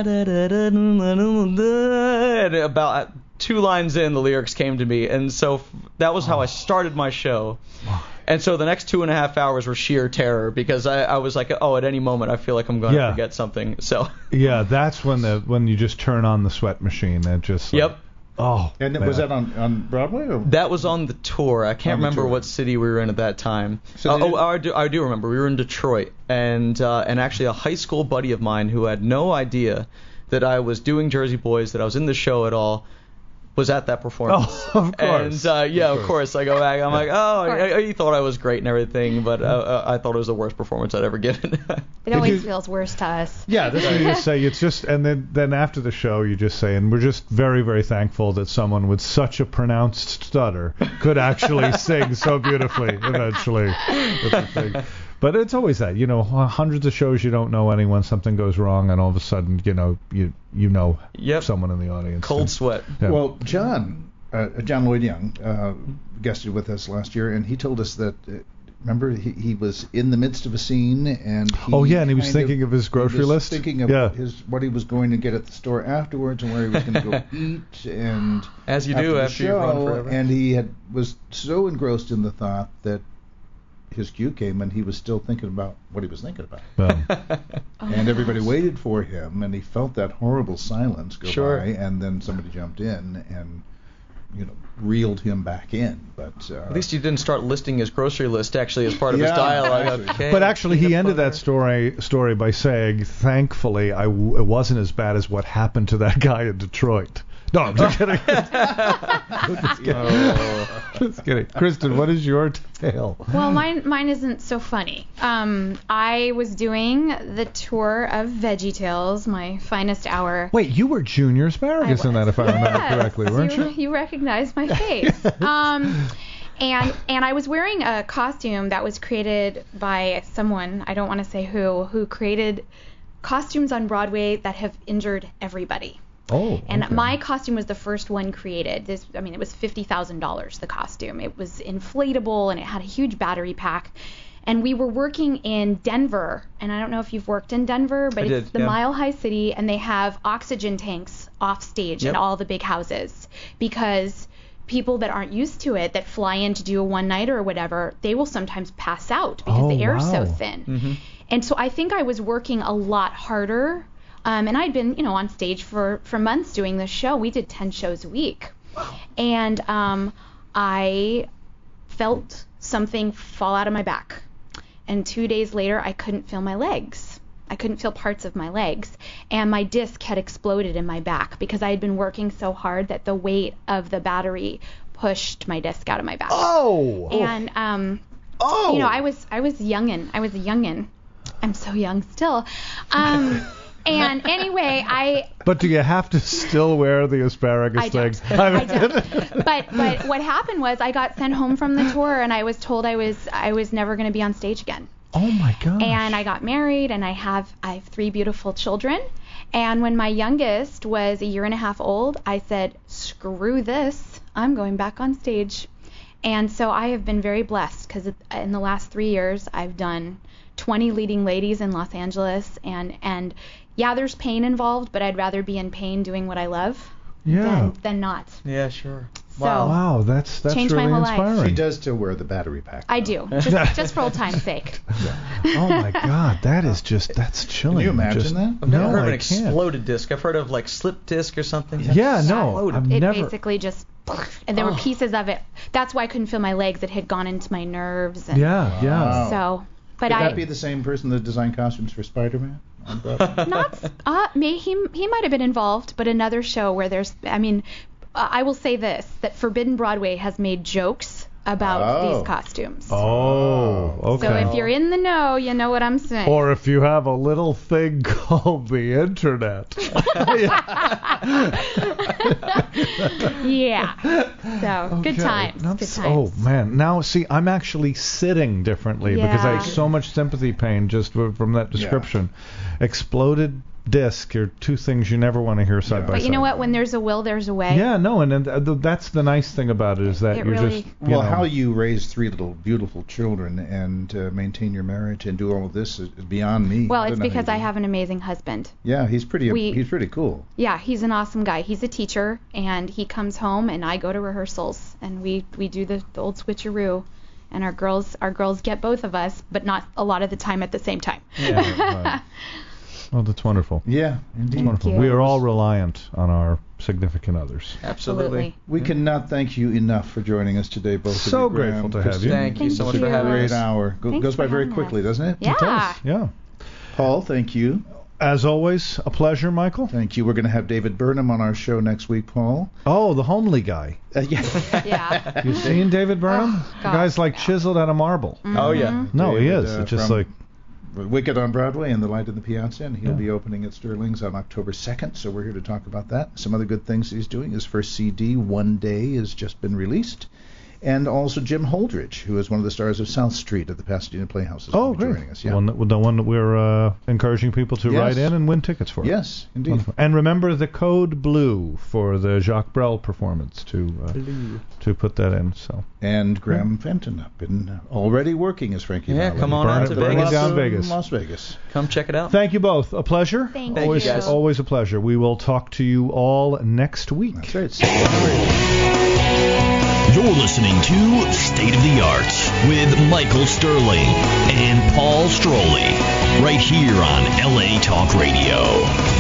and about two lines in, the lyrics came to me. And so that was how I started my show. And so the next two and a half hours were sheer terror because I, I was like, oh, at any moment I feel like I'm going to Yeah. forget something. So Yeah, that's when the when you just turn on the sweat machine and just like, Yep. Oh. And man. was that on, on Broadway? Or? That was on the tour. I can't On the remember tour. what city we were in at that time. So Uh, they oh, did- I do, I do remember. We were in Detroit, and uh, and actually a high school buddy of mine who had no idea that I was doing Jersey Boys, that I was in the show at all, was at that performance. Oh, of course. And uh, yeah, Of of course. I go back. I'm like, oh, Of course. I, I, he thought I was great and everything, but uh, uh, I thought it was the worst performance I'd ever given. It always you- feels worse to us. Yeah, that's what you just say. It's just, and then then after the show, you just say, and we're just very, very thankful that someone with such a pronounced stutter could actually sing so beautifully. Eventually, that's the thing. But it's always that, you know, hundreds of shows you don't know anyone, something goes wrong, and all of a sudden, you know, you you know Yep. someone in the audience. Cold sweat. Yeah. Well, John, uh, John Lloyd Young, uh, guested with us last year, and he told us that, uh, remember, he, he was in the midst of a scene, and he Oh, yeah, and he was kind thinking of his grocery he was list? thinking of Yeah. his what he was going to get at the store afterwards, and where he was going to go eat, and As you after do the after you've show, run forever. and he had was so engrossed in the thought that his cue came, and he was still thinking about what he was thinking about. Well, Oh And my everybody gosh. waited for him, and he felt that horrible silence go Sure. by, and then somebody jumped in and, you know, reeled him back in. But uh, At least he didn't start listing his grocery list actually as part of his Yeah, dialogue. actually. Okay. but actually, he Peanut ended butter. that story story by saying, "Thankfully, I w- it wasn't as bad as what happened to that guy in Detroit." No, I'm just kidding. I'm just kidding. Oh. Just kidding. Kristen, what is your tale? Well, mine mine isn't so funny. Um, I was doing the tour of VeggieTales, my finest hour. Wait, you were Junior Asparagus I in that, was. if I remember Yes, correctly, weren't you? You recognize my face. um, and and I was wearing a costume that was created by someone, I don't want to say who, who created costumes on Broadway that have injured everybody. Oh. And okay. my costume was the first one created. This, I mean, it was fifty thousand dollars, the costume. It was inflatable, and it had a huge battery pack. And we were working in Denver, and I don't know if you've worked in Denver, but I it's did, the yeah. Mile High City, and they have oxygen tanks off stage Yep. in all the big houses because people that aren't used to it, that fly in to do a one-nighter or whatever, they will sometimes pass out because Oh, the air's wow. so thin. Mm-hmm. And so I think I was working a lot harder. Um, and I'd been, you know, on stage for, for months doing this show. We did ten shows a week. And um, I felt something fall out of my back. And two days later, I couldn't feel my legs. I couldn't feel parts of my legs. And my disc had exploded in my back because I had been working so hard that the weight of the battery pushed my disc out of my back. Oh. And um, oh. you know, I was I was youngin. I was a youngin. I'm so young still. Um, and anyway, I But do you have to still wear the asparagus I thing? don't. I don't. But but what happened was I got sent home from the tour, and I was told I was I was never going to be on stage again. Oh my gosh. And I got married, and I have I have three beautiful children. And when my youngest was a year and a half old, I said, screw this, I'm going back on stage. And so I have been very blessed because in the last three years I've done twenty leading ladies in Los Angeles, and and yeah, there's pain involved, but I'd rather be in pain doing what I love Yeah. than than not. Yeah, sure. So Wow, that's that's Changed my really whole life. inspiring. She does still wear the battery pack. I do, just just for old time's sake. Oh my God, that is just that's chilling. Can you imagine Just- that? I've never no, heard of I an can't. exploded disc. I've heard of like slip disc or something. Yeah, no, Exploded. I've It never. basically just, and there were Oh. pieces of it. That's why I couldn't feel my legs. It had gone into my nerves. And Yeah, yeah. Wow. So, but Could I that be the same person that designed costumes for Spider-Man? on Broadway? not. Uh, may he he might have been involved, but another show where there's. I mean, uh, I will say this: that Forbidden Broadway has made jokes about Oh. these costumes. Oh, okay. So if you're in the know, you know what I'm saying. Or if you have a little thing called the internet. Yeah. So good Okay. times. Now, Good times. Oh man, now see, I'm actually sitting differently because I Yeah. have so much sympathy pain just w- from that description. Exploded disc are two things you never want to hear side Yeah. by But side. you know what? When there's a will, there's a way. Yeah, no, and, and th- that's the nice thing about it is that It you're really- just you Well, know, how you raise three little beautiful children and uh, maintain your marriage and do all of this is beyond me. Well, I it's don't know how because you I do it. have an amazing husband. Yeah, he's pretty. We- he's pretty cool. Yeah, he's an awesome guy. He's a teacher, and he comes home, and I go to rehearsals, and we we do the, the old switcheroo, and our girls our girls get both of us, but not a lot of the time at the same time. Yeah, right. Oh, that's wonderful. Yeah, indeed. Wonderful. you. We are all reliant on our significant others. Absolutely. We cannot thank you enough for joining us today, both So of you. Graham, grateful to have you. Christine. Thank you so Thank much for you. having Great us. hour. Go, Thanks goes by for very having quickly, us. doesn't it? Yeah. Yeah. Paul, thank you. As always, a pleasure, Michael. Thank you. We're going to have David Burnham on our show next week, Paul. Oh, the homely guy. Uh, yeah. Yeah. You seen David Burnham? Oh, the God, guy's like yeah. chiseled out of marble. Oh yeah. No, he David, is. uh, It's just from like Wicked on Broadway and The Light in the Piazza, and he'll Yeah. be opening at Sterling's on October second, so we're here to talk about that. Some other good things he's doing. His first C D, One Day, has just been released. And also Jim Holdridge, who is one of the stars of South Street at the Pasadena Playhouse, is oh, going to be great. joining us. The Yeah. one that, the one that we're uh, encouraging people to Yes. write in and win tickets for. Yes, indeed. Wonderful. And remember the code BLUE for the Jacques Brel performance to uh, to put that in. So And Graham Fenton up and already working as Frankie Yeah, Valli. come on Burn out it- to burn it Vegas. down Las- Vegas. Las Vegas. Come check it out. thank you both. A pleasure. Thank Thank always, you, guys. always a pleasure. We will talk to you all next week. That's right. State of the Radio. You're listening to State of the Arts with Michael Sterling and Paul Stroley, right here on L A Talk Radio.